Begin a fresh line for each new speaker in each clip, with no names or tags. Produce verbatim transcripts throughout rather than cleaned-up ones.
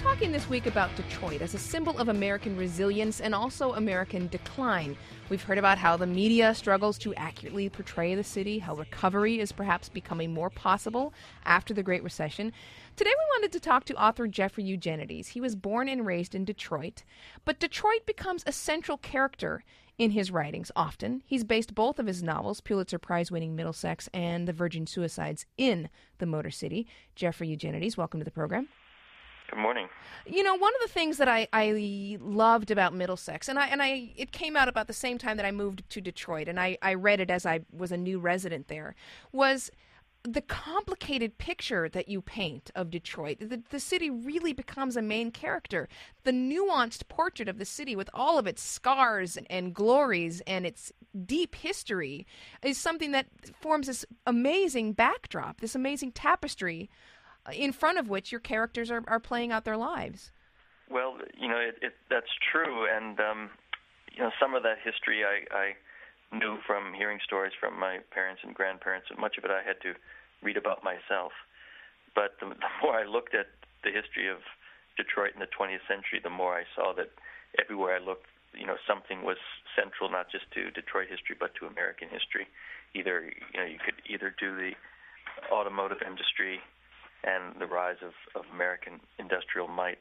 talking this week about Detroit as a symbol of American resilience and also American decline. We've heard about how the media struggles to accurately portray the city, how recovery is perhaps becoming more possible after the Great Recession. Today we wanted to talk to author Jeffrey Eugenides. He was born and raised in Detroit, but Detroit becomes a central character in his writings often. He's based both of his novels, Pulitzer Prize-winning Middlesex and The Virgin Suicides, in the Motor City. Jeffrey Eugenides, welcome to the program.
Good morning.
You know, one of the things that I, I loved about Middlesex, and I and I it came out about the same time that I moved to Detroit, and I, I read it as I was a new resident there, was the complicated picture that you paint of Detroit. The, the city really becomes a main character. The nuanced portrait of the city with all of its scars and, and glories and its deep history is something that forms this amazing backdrop, this amazing tapestry in front of which your characters are, are playing out their lives.
Well, you know, it, it, that's true, and um, you know, some of that history I, I knew from hearing stories from my parents and grandparents, and much of it I had to read about myself. But the, the more I looked at the history of Detroit in the twentieth century, the more I saw that everywhere I looked, you know, something was central, not just to Detroit history, but to American history. Either, you know, you could either do the automotive industry and the rise of, of American industrial might,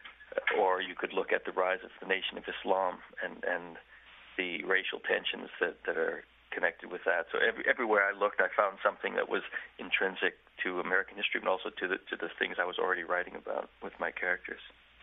or you could look at the rise of the Nation of Islam and, and the racial tensions that, that are connected with that. So every, everywhere I looked, I found something that was intrinsic to American history, but also to the, to the things I was already writing about with my characters.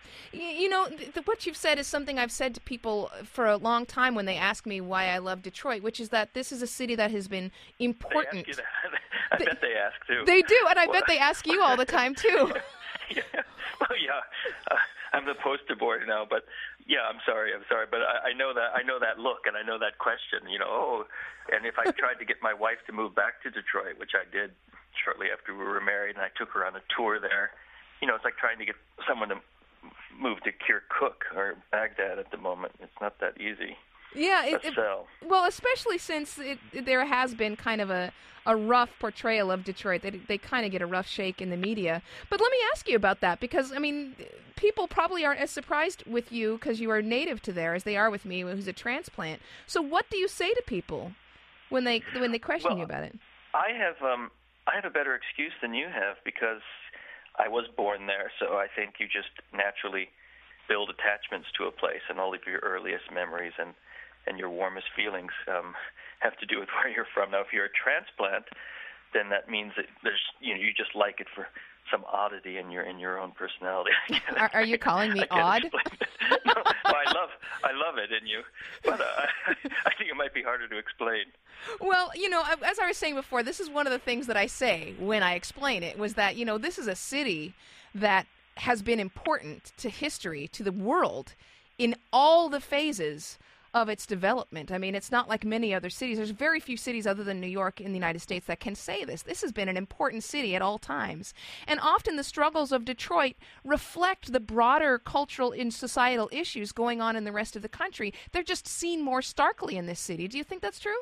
You know, th- what you've said is something I've said to people for a long time when they ask me why I love Detroit, which is that this is a city that has been important.
They ask you that. I they, bet they ask, too.
They do, and I
well,
bet they ask you all the time, too.
yeah. Well, yeah. Uh, I'm the poster boy now, but yeah, I'm sorry, I'm sorry, but I, I know that I know that look and I know that question. You know, oh, and if I tried to get my wife to move back to Detroit, which I did shortly after we were married, and I took her on a tour there, you know, it's like trying to get someone to move to Kirkuk or Baghdad at the moment. It's not that easy.
Yeah, it, it, well, especially since it, it, there has been kind of a, a rough portrayal of Detroit. They, they kind of get a rough shake in the media. But let me ask you about that, because, I mean, people probably aren't as surprised with you because you are native to there as they are with me, who's a transplant. So what do you say to people when they when they question
well,
you about it?
I have um, I have a better excuse than you have, because I was born there, so I think you just naturally build attachments to a place, and all of your earliest memories and and your warmest feelings um, have to do with where you're from. Now, if you're a transplant, then that means that there's, you know, you just like it for some oddity in your in your own personality.
Are, are you calling me odd?
no, well, I love I love it in you, but uh, I think it might be harder to explain.
Well, you know, as I was saying before, this is one of the things that I say when I explain it, was that, you know, this is a city that has been important to history, to the world, in all the phases of its development. I mean, it's not like many other cities. There's very few cities other than New York in the United States that can say this. This has been an important city at all times. And often the struggles of Detroit reflect the broader cultural and societal issues going on in the rest of the country. They're just seen more starkly in this city. Do you think that's true?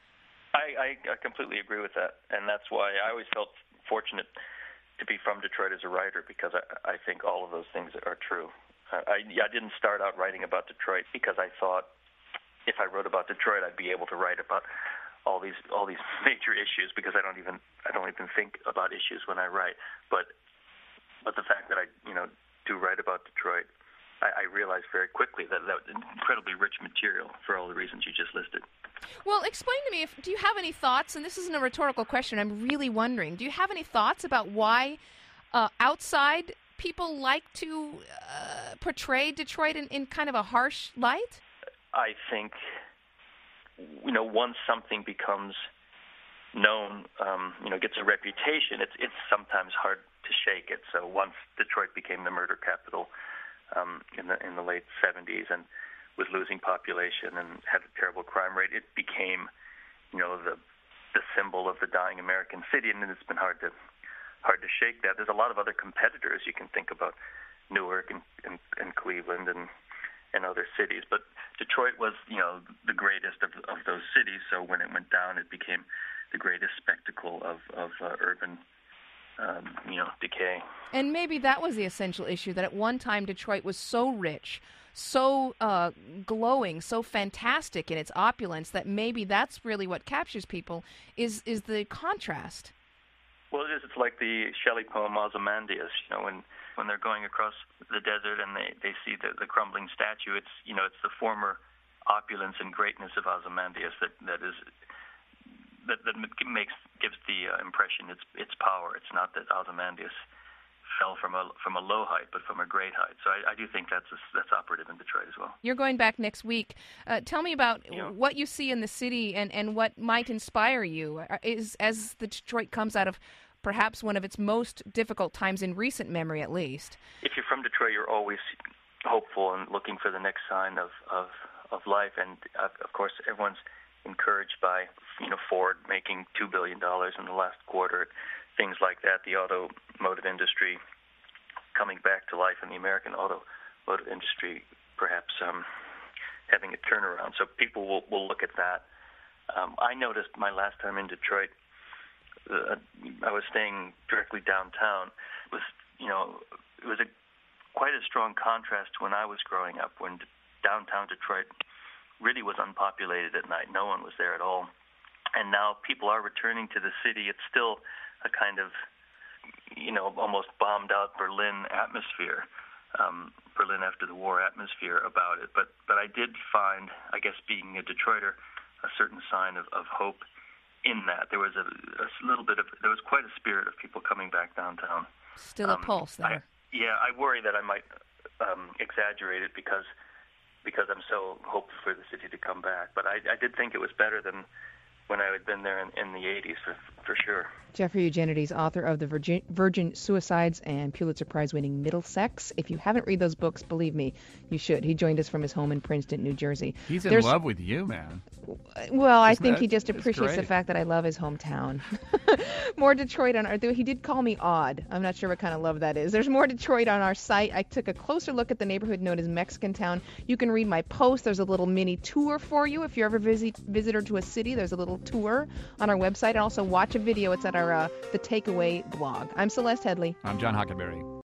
I, I, I completely agree with that. And that's why I always felt fortunate to be from Detroit as a writer, because I, I think all of those things are true. I, I didn't start out writing about Detroit because I thought if I wrote about Detroit, I'd be able to write about all these all these major issues, because I don't even I don't even think about issues when I write. But but the fact that I you know do write about Detroit, I, I realized very quickly that that was incredibly rich material for all the reasons you just listed.
Well, explain to me, if do you have any thoughts? And this isn't a rhetorical question. I'm really wondering. Do you have any thoughts about why uh, outside people like to uh, portray Detroit in, in kind of a harsh light?
I think, you know, once something becomes known, um, you know, gets a reputation, it's it's sometimes hard to shake it. So once Detroit became the murder capital um, in the in the late seventies and was losing population and had a terrible crime rate, it became, you know, the the symbol of the dying American city, and it's been hard to hard to shake that. There's a lot of other competitors. You can think about Newark and and, and Cleveland and. and other cities, but Detroit was, you know, the greatest of, of those cities. So when it went down, it became the greatest spectacle of, of uh, urban um, you know, decay.
And maybe that was the essential issue, that at one time Detroit was so rich, so uh, glowing, so fantastic in its opulence, that maybe that's really what captures people, is is the contrast.
Well, it is. It's like the Shelley poem Ozymandias. You know, when when they're going across the desert and they, they see the, the crumbling statue, it's you know it's the former opulence and greatness of Ozymandias that that is that that makes gives the uh, impression its its power. It's not that Ozymandias fell from a from a low height, but from a great height. So I, I do think that's a, that's operative in Detroit as well.
You're going back next week. Uh, tell me about
you know,
what you see in the city and, and what might inspire you is as the Detroit comes out of perhaps one of its most difficult times in recent memory, at least.
If you're from Detroit, you're always hopeful and looking for the next sign of of, of life. And uh, of course, everyone's encouraged by you know Ford making two billion dollars in the last quarter. Things like that, the automotive industry coming back to life, and the American automotive industry perhaps um, having a turnaround. So people will, will look at that. Um, I noticed my last time in Detroit, uh, I was staying directly downtown. It was, you know, it was a quite a strong contrast to when I was growing up, when downtown Detroit really was unpopulated at night. No one was there at all. And now people are returning to the city. It's still a kind of, you know, almost bombed-out Berlin atmosphere, um, Berlin after the war atmosphere about it. But but I did find, I guess, being a Detroiter, a certain sign of, of hope in that. There was a, a little bit of, there was quite a spirit of people coming back downtown.
Still a
um,
pulse there.
I, yeah, I worry that I might um, exaggerate it because because I'm so hopeful for the city to come back. But I, I did think it was better than when I had been there in, in the eighties, for, for sure.
Jeffrey Eugenides, author of The Virgin, Virgin Suicides and Pulitzer Prize-winning Middlesex. If you haven't read those books, believe me, you should. He joined us from his home in Princeton, New Jersey.
He's in
There's,
love with you, man.
Well, I
Isn't
think
that,
he just appreciates the fact that I love his hometown. More Detroit on our... He did call me odd. I'm not sure what kind of love that is. There's more Detroit on our site. I took a closer look at the neighborhood known as Mexican Town. You can read my post. There's a little mini tour for you. If you're ever visit visitor to a city, there's a little tour on our website. And also watch a video. It's at our uh, The Takeaway blog. I'm Celeste Headley.
I'm John Hockenberry.